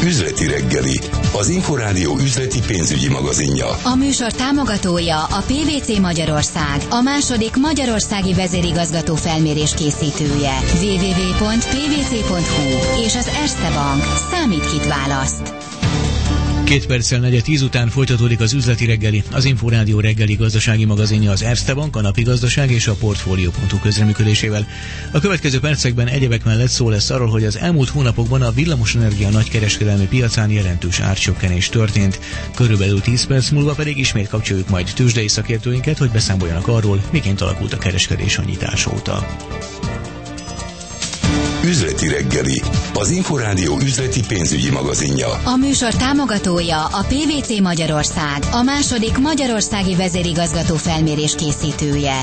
Üzleti reggeli, az Inforádió üzleti pénzügyi magazinja. A műsor támogatója a PwC Magyarország, a második magyarországi vezérigazgató felmérés készítője. www.pwc.hu és az Erste Bank. Számít, kit választ. 2 perccel 9:10 után folytatódik az üzleti reggeli, az Inforádió reggeli gazdasági magazinja az Erste Bank, a Napi Gazdaság és a Portfolio.hu közreműködésével. A következő percekben egyebek mellett szó lesz arról, hogy az elmúlt hónapokban a villamosenergia nagykereskedelmi piacán jelentős árcsökkenés történt. Körülbelül 10 perc múlva pedig ismét kapcsoljuk majd tőzsdei szakértőinket, hogy beszámoljanak arról, miként alakult a kereskedés a nyitás óta. Üzleti reggeli, az Inforádió üzleti pénzügyi magazinja. A műsor támogatója a PwC Magyarország, a második magyarországi vezérigazgató felmérés készítője.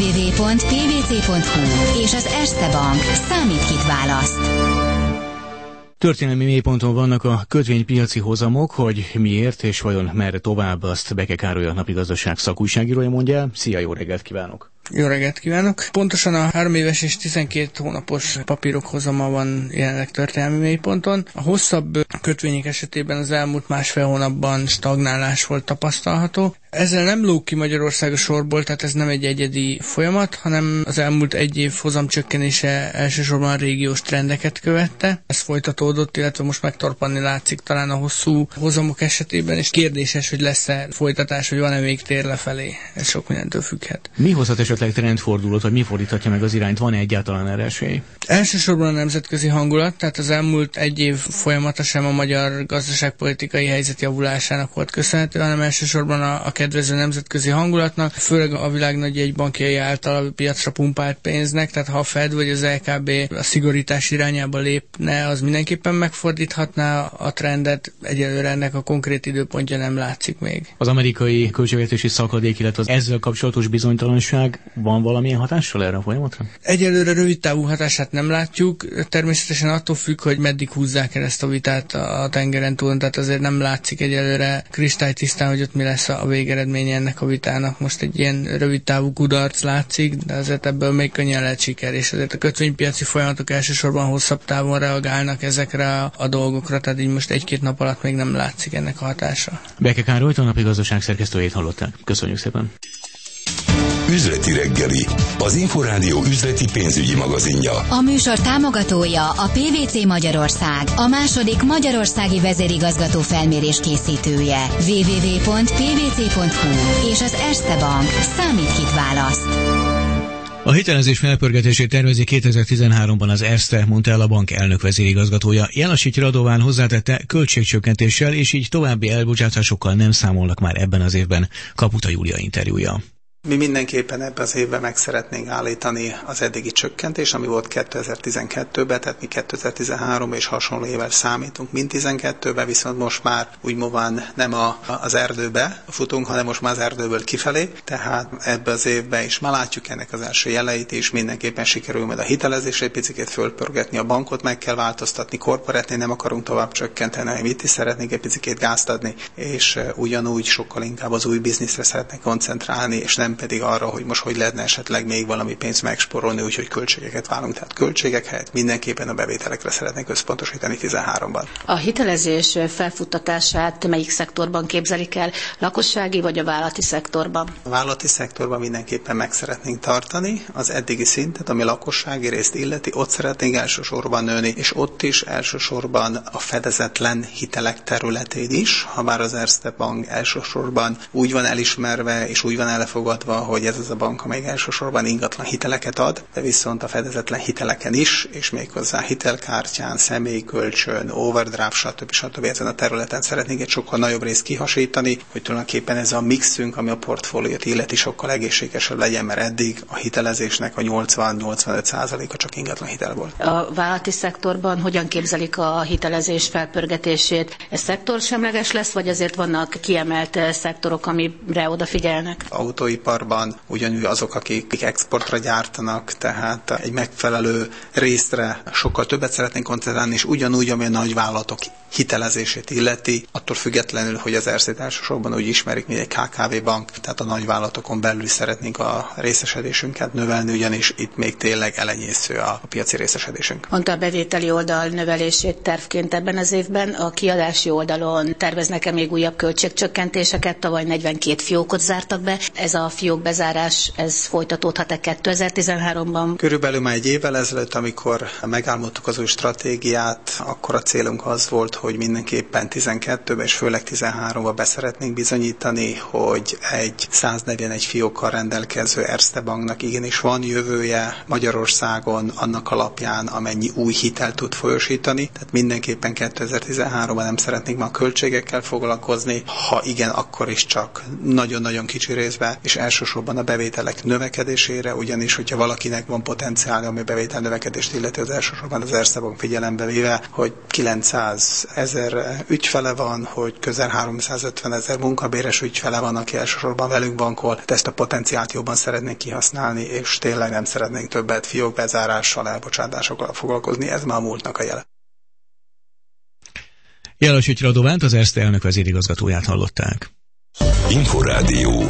www.pwc.hu és az Erste Bank. Számít, kit választ. Történelmi mélyponton vannak a kötvénypiaci hozamok, hogy miért és vajon merre tovább, azt Beke Károly, a Napi Gazdaság szakújságírója mondja el. Szia, jó reggelt kívánok! Jó reggelt kívánok! Pontosan a 3 éves és 12 hónapos papírok hozama van jelenleg történelmi mélyponton. A hosszabb kötvények esetében az elmúlt 1,5 hónapban stagnálás volt tapasztalható. Ezzel nem lóg ki Magyarország a sorból, tehát ez nem egy egyedi folyamat, hanem az elmúlt 1 év hozamcsökkenése elsősorban a régiós trendeket követte. Ez folytatódott, illetve most megtorpanni látszik talán a hosszú hozamok esetében, és kérdéses, hogy lesz-e folytatás, vagy van-e még tér lefelé. Ez sok mindentől függhet. Mi hozhat esetleg trendfordulót, vagy mi fordíthatja meg az irányt? Van-e egyáltalán erre esély? Elsősorban a nemzetközi hangulat, tehát az elmúlt 1 év folyamata sem a magyar gazdaságpolitikai helyzet javulásának volt köszönhető, hanem elsősorban a kedvező nemzetközi hangulatnak, főleg a világ nagy jegybankjai által a piacra pumpált pénznek, tehát ha a Fed vagy az LKB a szigorítás irányába lépne, az mindenképpen megfordíthatná a trendet. Egyelőre ennek a konkrét időpontja nem látszik még. Az amerikai költségvetési szakadék, illetve az ezzel kapcsolatos bizonytalanság van valamilyen hatással erre a folyamatra? Egyelőre rövid távú hatását nem látjuk, természetesen attól függ, hogy meddig húzzák el ezt a vitát a tengeren túl, tehát azért nem látszik egyelőre kristálytisztán, hogy ott mi lesz a végeredménye ennek a vitának. Most egy ilyen rövid távú kudarc látszik, de azért ebből még könnyen lehet siker, és azért a kötvénypiaci folyamatok elsősorban hosszabb távon reagálnak ezekre a dolgokra, tehát így most 1-2 nap alatt még nem látszik ennek a hatása. Beke Károly, a Napi Gazdaság szerkesztőjét hallották. Köszönjük szépen! Üzleti reggeli, az Inforádió üzleti pénzügyi magazinja. A műsor támogatója a PwC Magyarország, a második magyarországi vezérigazgató felmérés készítője. www.pwc.hu és az Erste Bank. Számít, kit választ. A hitelezés felpörgetését tervezi 2013-ban az Erste, mondta el a bank elnök vezérigazgatója. Jánosics Radován hozzátette, költségcsökkentéssel és így további elbocsátásokkal nem számolnak már ebben az évben. Kaputa Júlia interjúja. Mi mindenképpen ebben az évben meg szeretnénk állítani az eddigi csökkentés, ami volt 2012-ben, tehát mi 2013 és hasonló évvel számítunk, mint 12-ben, viszont most már úgymódban nem az erdőbe futunk, hanem most már az erdőből kifelé, tehát ebben az évben is már látjuk ennek az első jeleit, és mindenképpen sikerül majd a hitelezésre egy picit fölpörgetni, a bankot meg kell változtatni, korporátnél nem akarunk tovább csökkenteni, hanem itt is szeretnénk egy picit gázt adni, és ugyanúgy sokkal inkább az új bizniszre szeretnék koncentrálni, és nem pedig arra, hogy most hogy lehetne esetleg még valami pénzt megspórolni, úgyhogy költségeket válunk. Tehát költségek helyett mindenképpen a bevételekre szeretnék összpontosítani 13-ban. A hitelezés felfuttatását melyik szektorban képzelik el? Lakossági vagy a vállalati szektorban? A vállalati szektorban mindenképpen meg szeretnénk tartani az eddigi szintet, ami lakossági részt illeti, ott szeretnénk elsősorban nőni, és ott is elsősorban a fedezetlen hitelek területén is, ha bár az Erste Bank elsősorban úgy van elismerve és úgy van elfogadva, hogy ez az a bank, amely elsősorban ingatlan hiteleket ad, de viszont a fedezetlen hiteleken is, és méghozzá hitelkártyán, személyi kölcsön, overdraft, stb. Ezen a területen szeretnénk egy sokkal nagyobb részt kihasítani, hogy tulajdonképpen ez a mixünk, ami a portfóliót illeti, sokkal egészségesebb legyen, mert eddig a hitelezésnek a 80-85%-a csak ingatlan hitel volt. A vállalati szektorban hogyan képzelik a hitelezés felpörgetését? Ez szektorsemleges lesz, vagy azért vannak kiemelt szektorok, amire odafigyelnek? Autóiparban ugyanúgy azok, akik exportra gyártanak, tehát egy megfelelő részre sokkal többet szeretnénk koncentrálni, és ugyanúgy, ami a nagy vállalatok hitelezését illeti, attól függetlenül, hogy az Erste-t elsősorban úgy ismerik, mint egy KKV bank, tehát a nagyvállalatokon belül is szeretnénk a részesedésünket növelni, ugyanis itt még tényleg elenyésző a piaci részesedésünk. Mondta a bevételi oldal növelését tervként ebben az évben, a kiadási oldalon terveznek-e még újabb költségcsökkentéseket? Tavaly 42 fiókot zártak be. Ez a fiók bezárás, ez folytatódhat-e 2013-ban? Körülbelül már egy évvel ezelőtt, amikor megálmodtuk az új stratégiát, akkor a célunk az volt, hogy mindenképpen 12-ben és főleg 13-ban beszeretnénk bizonyítani, hogy egy 141 fiókkal rendelkező Erste banknak igenis van jövője Magyarországon annak alapján, amennyi új hitelt tud folyosítani. Tehát mindenképpen 2013-ban nem szeretnénk már a költségekkel foglalkozni, ha igen, akkor is csak nagyon-nagyon kicsi részben, és elsősorban a bevételek növekedésére, ugyanis, hogyha valakinek van potenciálja, ami bevétel növekedést illeti, az elsősorban az Erste Bank figyelembe véve, hogy 900 000 ügyfele van, hogy közel 350 000 munkabéres ügyfele van, aki elsősorban velünk bankol. Ezt a potenciált jobban szeretnénk kihasználni, és tényleg nem szeretnénk többet fiókbezárással, elbocsátásokkal foglalkozni. Ez már a múltnak a jele. János Radovát, az Erste elnök vezérigazgatóját hallották. Inforádió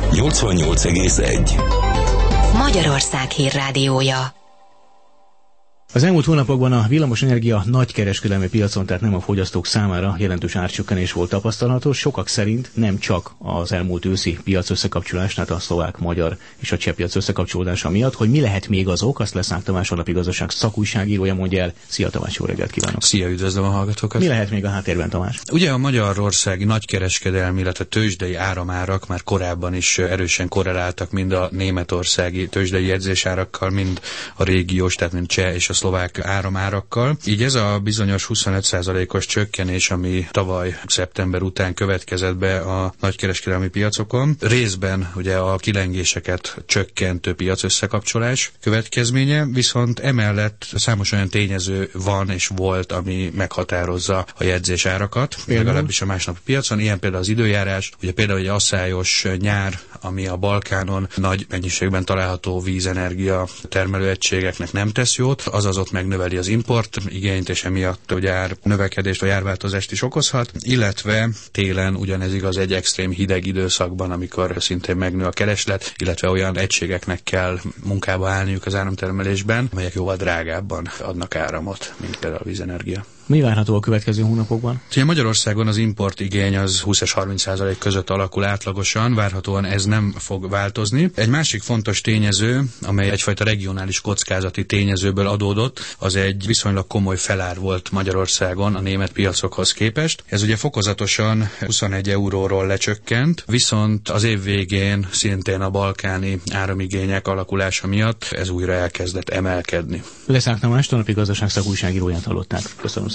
88,1. Magyarország hírrádiója. Az elmúlt hónapokban a villamosenergia nagykereskedelmi piacon, tehát nem a fogyasztók számára jelentős árcsökkenés volt tapasztalható. Sokak szerint nem csak az elmúlt őszi piac összekapcsolás, tehát a szlovák, magyar és a cseh piac összekapcsolódása miatt, hogy mi lehet még az ok, azt Leszák Tamás alapigazgatóság szakújságírója mondja el. Szia Tamás, jó reggelt kívánok! Szia, üdvözlöm a hallgatókat! Mi lehet még a háttérben, Tamás? Ugye a magyarországi nagykereskedelmi, illetve tőzsdei áramárak már korábban is erősen korreláltak mind a németországi tőzsdei jegyzésárakkal, mind a régiós, tehát mind cseh és a szlovák áramárakkal. Így ez a bizonyos 25%-os csökkenés, ami tavaly szeptember után következett be a nagykereskedelmi piacokon, részben ugye a kilengéseket csökkentő piacösszekapcsolás következménye, viszont emellett számos olyan tényező van és volt, ami meghatározza a jegyzésárakat, legalábbis a másnapi piacon, ilyen például az időjárás, ugye például egy asszályos nyár, ami a Balkánon nagy mennyiségben található vízenergia termelőegységeknek nem tesz jót, azaz ott megnöveli az import igényt, és emiatt ugye árnövekedést vagy árváltozást is okozhat, illetve télen ugyanez igaz egy extrém hideg időszakban, amikor szintén megnő a kereslet, illetve olyan egységeknek kell munkába állniuk az áramtermelésben, amelyek jóval drágábban adnak áramot, mint például a vízenergia. Mi várható a következő hónapokban? Ugye Magyarországon az importigény az 20 és 30% között alakul átlagosan, várhatóan ez nem fog változni. Egy másik fontos tényező, amely egyfajta regionális kockázati tényezőből adódott, az egy viszonylag komoly felár volt Magyarországon a német piacokhoz képest. Ez ugye fokozatosan 21 euróról lecsökkent, viszont az év végén szintén a balkáni áramigények alakulása miatt ez újra elkezdett emelkedni. Leszák Tamás, tanapigazdaság szakújságíróját hallották. Köszönöm szépen.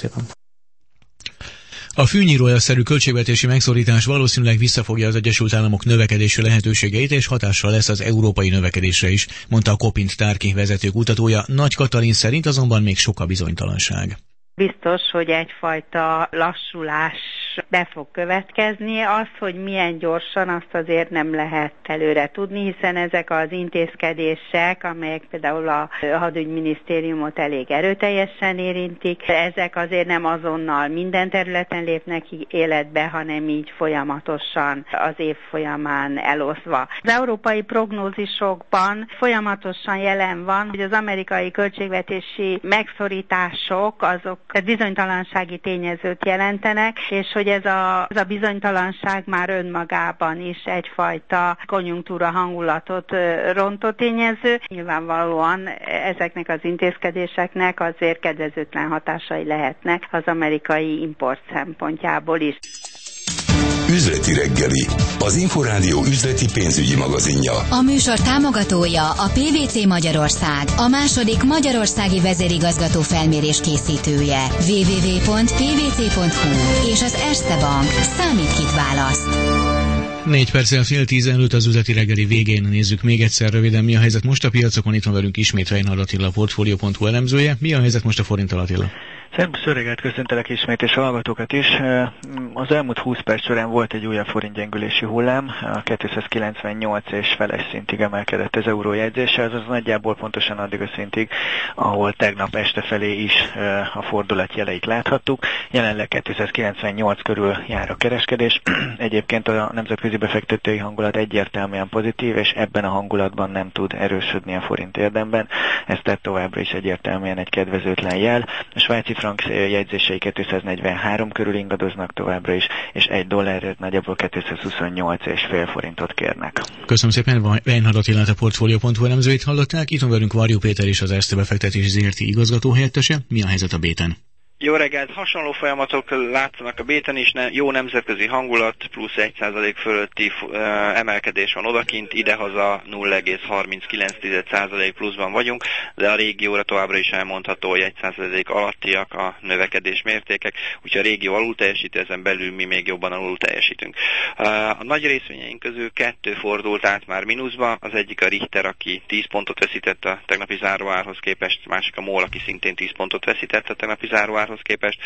A fűnyírója-szerű költségvetési megszorítás valószínűleg visszafogja az Egyesült Államok növekedési lehetőségeit, és hatással lesz az európai növekedésre is, mondta a Kopint Tárki vezető kutatója. Nagy Katalin szerint azonban még sok a bizonytalanság. Biztos, hogy egyfajta lassulás be fog következni. Az, hogy milyen gyorsan, azt azért nem lehet előre tudni, hiszen ezek az intézkedések, amelyek például a hadügyminisztériumot elég erőteljesen érintik, ezek azért nem azonnal minden területen lépnek életbe, hanem így folyamatosan az év folyamán eloszva. Az európai prognózisokban folyamatosan jelen van, hogy az amerikai költségvetési megszorítások azok bizonytalansági tényezőt jelentenek, és hogy ez a bizonytalanság már önmagában is egyfajta konjunktúra hangulatot rontó tényező. Nyilvánvalóan ezeknek az intézkedéseknek azért kedvezőtlen hatásai lehetnek az amerikai import szempontjából is. Üzleti reggeli, az Inforádió üzleti pénzügyi magazinja. A műsor támogatója a PVC Magyarország, a második magyarországi vezérigazgató felmérés készítője. www.pvc.hu és az Erste Bank. Számít kit választ. 4 perccel fél 10 előtt az üzleti reggeli végén nézzük még egyszer röviden, mi a helyzet most a piacokon. Itt van velünk ismét Reinhard Attila, a Portfolio.hu elemzője. Mi a helyzet most a forinttal, Attila? Szervusz, reggelt, köszöntelek ismét, és a hallgatókat is. Az elmúlt 20 perc során volt egy újabb forintgyengülési hullám, a 298 és feles szintig emelkedett az eurójegyzése, azaz nagyjából pontosan addig a szintig, ahol tegnap este felé is a fordulat jeleit láthattuk. Jelenleg 298 körül jár a kereskedés. Egyébként a nemzetközi befektetői hangulat egyértelműen pozitív, és ebben a hangulatban nem tud erősödni a forint érdemben. Ez tehát továbbra is egyértelműen egy kedvezőtlen jel. A svájci frank jegyzései 243 körül ingadoznak továbbra is, és egy dollárért nagyjából 228,5 forintot kérnek. Köszönöm szépen, Weinhard Attilát, a Portfolio.hu elemzőit hallották. Itt van velünk Varjú Péter is, az Erste befektetési ZRT igazgatóhelyettese. Mi a helyzet a béten? Jó reggelt! Hasonló folyamatok látszanak a béten is, jó nemzetközi hangulat, plusz 1% fölötti emelkedés van odakint, idehaza 0,39% pluszban vagyunk, de a régióra továbbra is elmondható, hogy 1% alattiak a növekedés mértékek, úgyhogy a régió alul teljesít, ezen belül mi még jobban alul teljesítünk. A nagy részvényeink közül 2 fordult át már mínuszba, az egyik a Richter, aki 10 pontot veszített a tegnapi záróárhoz képest, másik a MOL, aki szintén 10 pontot veszített a tegnapi záróárhoz képest.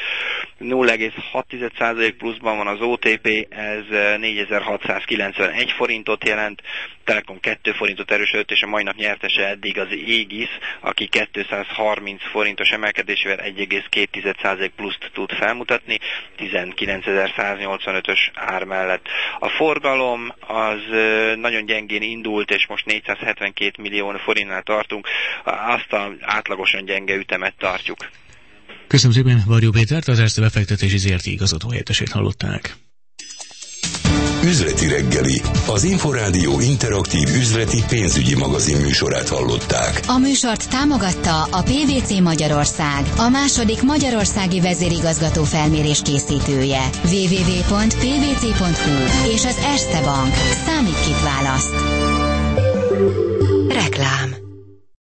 0,6% pluszban van az OTP, ez 4691 forintot jelent, Telekom 2 forintot erősödött, és a mai nap nyertese eddig az Aegis, aki 230 forintos emelkedésével 1,2% pluszt tud felmutatni, 19.185-ös ár mellett. A forgalom az nagyon gyengén indult, és most 472 millió forintnál tartunk, azt az átlagosan gyenge ütemet tartjuk. Köszönöm szépen Varjú Pétert, az Erste befektetési ZRT igazgatóhelyettesét hallották. Üzleti reggeli, az Inforádió interaktív üzleti pénzügyi magazin műsorát hallották. A műsort támogatta a PwC Magyarország, a második magyarországi vezérigazgató felmérés készítője. www.pwc.hu és az Erste Bank. Számít kit választ. Reklám.